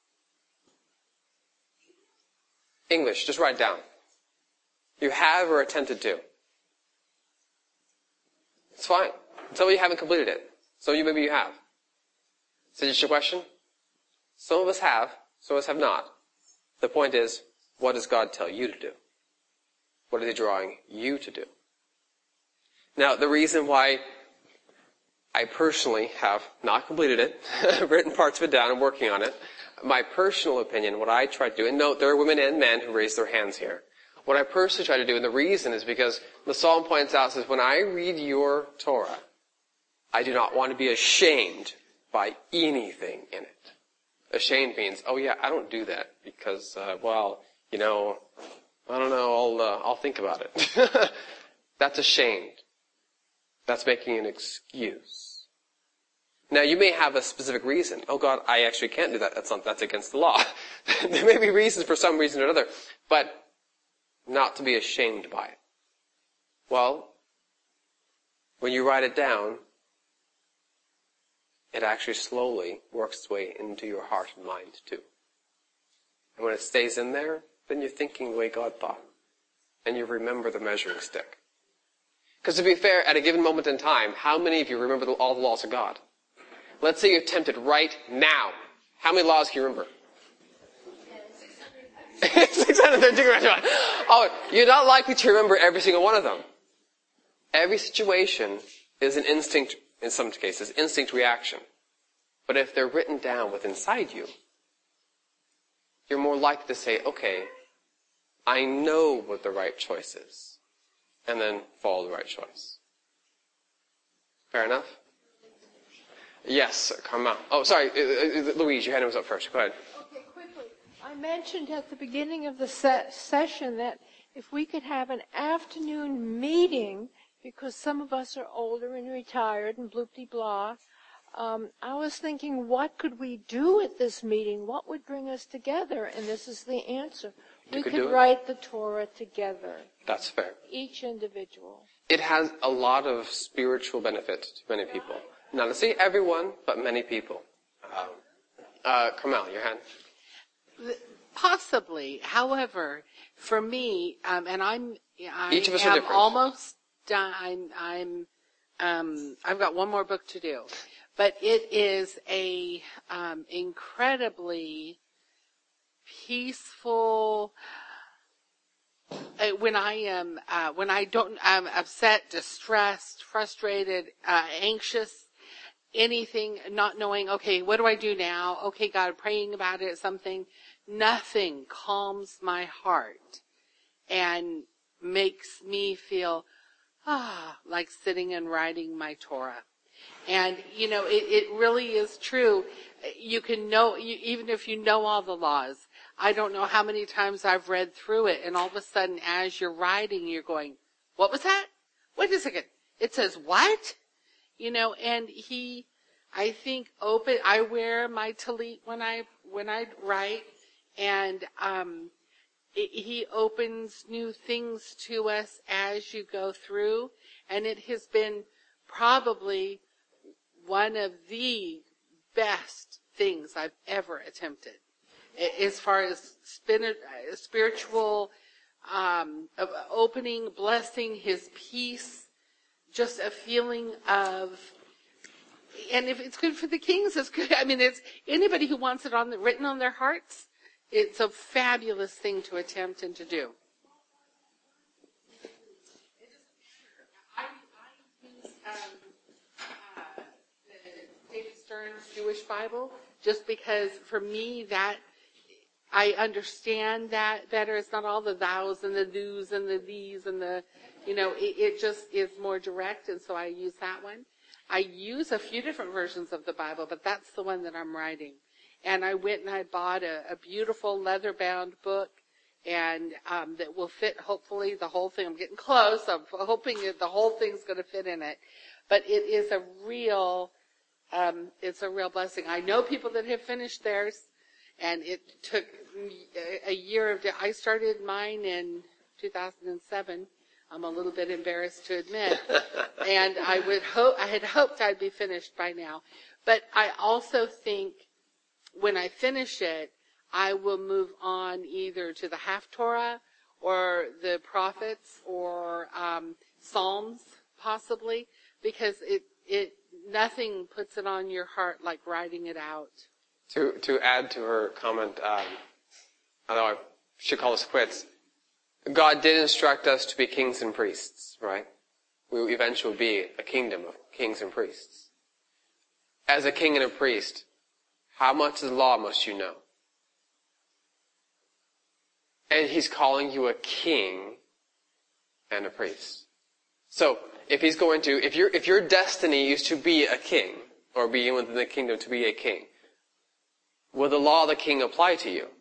English, just write down. You have or attempted to. It's fine. Some of you haven't completed it. Some of you maybe you have. Is that just your question? Some of us have, some of us have not. The point is, what does God tell you to do? What is He drawing you to do? Now, the reason why I personally have not completed it, written parts of it down and working on it, my personal opinion, what I try to do, and note there are women and men who raise their hands here. What I personally try to do, and the reason is because the Psalm points out, says, when I read your Torah, I do not want to be ashamed by anything in it. Ashamed means, oh yeah, I don't do that because, uh, well, you know, I don't know, I'll, uh, I'll think about it. That's ashamed. That's making an excuse. Now, you may have a specific reason. Oh God, I actually can't do that. That's not, that's against the law. There may be reasons for some reason or another, but not to be ashamed by it. Well, when you write it down, it actually slowly works its way into your heart and mind too. And when it stays in there, then you're thinking the way God thought. And you remember the measuring stick. Because to be fair, at a given moment in time, how many of you remember the, all the laws of God? Let's say you're tempted right now. How many laws can you remember? six hundred thirty. Oh, you're not likely to remember every single one of them. Every situation is an instinct, in some cases, instinct reaction. But if they're written down within inside you, you're more likely to say, okay, I know what the right choice is. And then follow the right choice. Fair enough? Yes, come on. Oh, sorry, uh, uh, Louise, your hand was up first. Go ahead. Okay, quickly. I mentioned at the beginning of the se- session that if we could have an afternoon meeting, because some of us are older and retired and bloop-de-blah, um, I was thinking, what could we do at this meeting? What would bring us together? And this is the answer. You we could could do it. write the Torah together. That's fair. Each individual. It has a lot of spiritual benefit to many people. Not to say everyone, but many people. Um, uh, Carmel, your hand. Possibly. However, for me, um, and I'm, I Each of us are am different. almost done. I'm, I'm, um, I've got one more book to do, but it is a um, incredibly peaceful. Uh, when I am, uh, when I don't, I'm upset, distressed, frustrated, uh, anxious, anything, not knowing, okay, what do I do now? Okay, God, praying about it, something, nothing calms my heart and makes me feel, ah, like sitting and writing my Torah. And, you know, it, it really is true. You can know, you, even if you know all the laws, I don't know how many times I've read through it, and all of a sudden, as you're writing, you're going, what was that? Wait a second. It says what? You know, and he, I think, open, I wear my tallit when I, when I write, and, um, it, he opens new things to us as you go through, and it has been probably one of the best things I've ever attempted. As far as spiritual um, of opening, blessing, his peace, just a feeling of, and if it's good for the kings, it's good. I mean, it's anybody who wants it on the, written on their hearts. It's a fabulous thing to attempt and to do. I, I use um, uh, the David Stern's Jewish Bible just because, for me, that. I understand that better. It's not all the thous and the thous and the these and the, you know, it, it just is more direct, and so I use that one. I use a few different versions of the Bible, but that's the one that I'm writing. And I went and I bought a, a beautiful leather-bound book, and um, that will fit, hopefully, the whole thing. I'm getting close. I'm hoping that the whole thing's going to fit in it. But it is a real, um, it's a real blessing. I know people that have finished theirs. And it took a year of, I started mine in two thousand seven. I'm a little bit embarrassed to admit. And I would hope, I had hoped I'd be finished by now. But I also think when I finish it, I will move on either to the Haftorah or the prophets or, um, Psalms possibly, because it, it, nothing puts it on your heart like writing it out. To to add to her comment, um, I know I should call us quits. God did instruct us to be kings and priests, right? We will eventually be a kingdom of kings and priests. As a king and a priest, how much of the law must you know? And he's calling you a king and a priest. So, if he's going to, if your if your destiny is to be a king, or be within the kingdom to be a king, will the law of the king apply to you?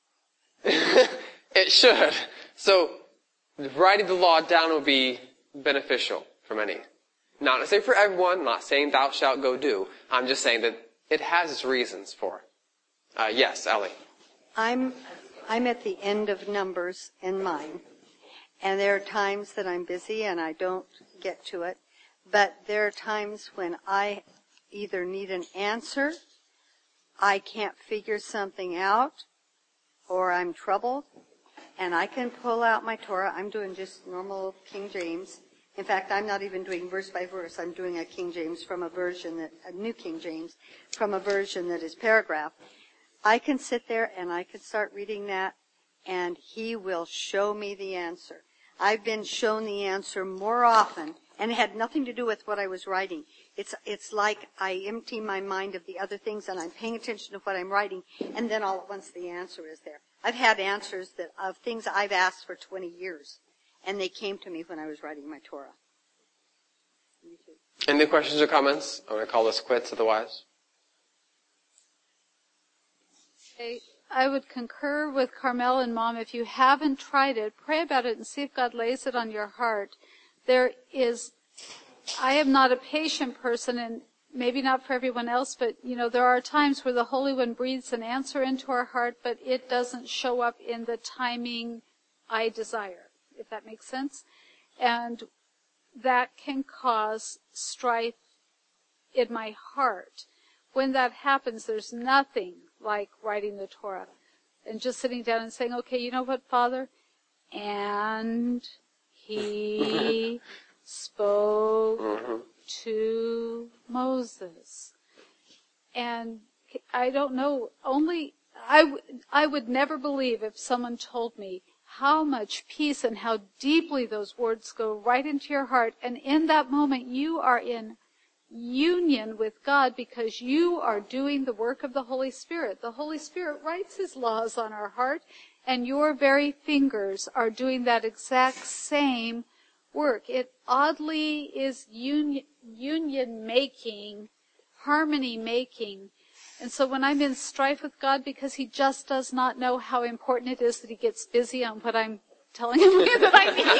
It should. So, writing the law down will be beneficial for many. Not to say for everyone, not saying thou shalt go do. I'm just saying that it has its reasons for it. Uh, yes, Ellie. I'm, I'm at the end of Numbers in mine. And there are times that I'm busy and I don't get to it. But there are times when I either need an answer, I can't figure something out, or I'm troubled, and I can pull out my Torah. I'm doing just normal King James. In fact, I'm not even doing verse by verse. I'm doing a King James from a version that, a New King James, from a version that is paragraph. I can sit there and I can start reading that, and he will show me the answer. I've been shown the answer more often, and it had nothing to do with what I was writing. It's, it's like I empty my mind of the other things and I'm paying attention to what I'm writing, and then all at once the answer is there. I've had answers that, of things I've asked for twenty years, and they came to me when I was writing my Torah. Any questions or comments? I'm going to call this quits otherwise. I, I would concur with Carmel and Mom. If you haven't tried it, pray about it and see if God lays it on your heart. There is, I am not a patient person, and maybe not for everyone else, but, you know, there are times where the Holy One breathes an answer into our heart, but it doesn't show up in the timing I desire, if that makes sense. And that can cause strife in my heart. When that happens, there's nothing like writing the Torah and just sitting down and saying, okay, you know what, Father? And he spoke mm-hmm. to Moses. And I don't know, only, I, w- I would never believe if someone told me how much peace and how deeply those words go right into your heart. And in that moment, you are in union with God because you are doing the work of the Holy Spirit. The Holy Spirit writes His laws on our heart, and your very fingers are doing that exact same work. It oddly is union, union making, harmony making. And so when I'm in strife with God because He just does not know how important it is that He gets busy on what I'm telling Him that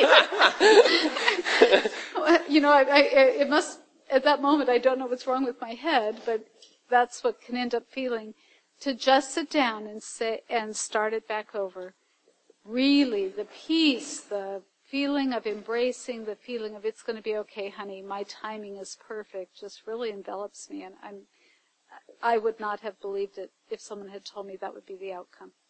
I need. You know, I, I, it must, at that moment, I don't know what's wrong with my head, but that's what can end up feeling. To just sit down and say, and start it back over. Really, the peace, the feeling of embracing, the feeling of it's going to be okay, honey, my timing is perfect, just really envelops me, and I'm, I would not have believed it if someone had told me that would be the outcome.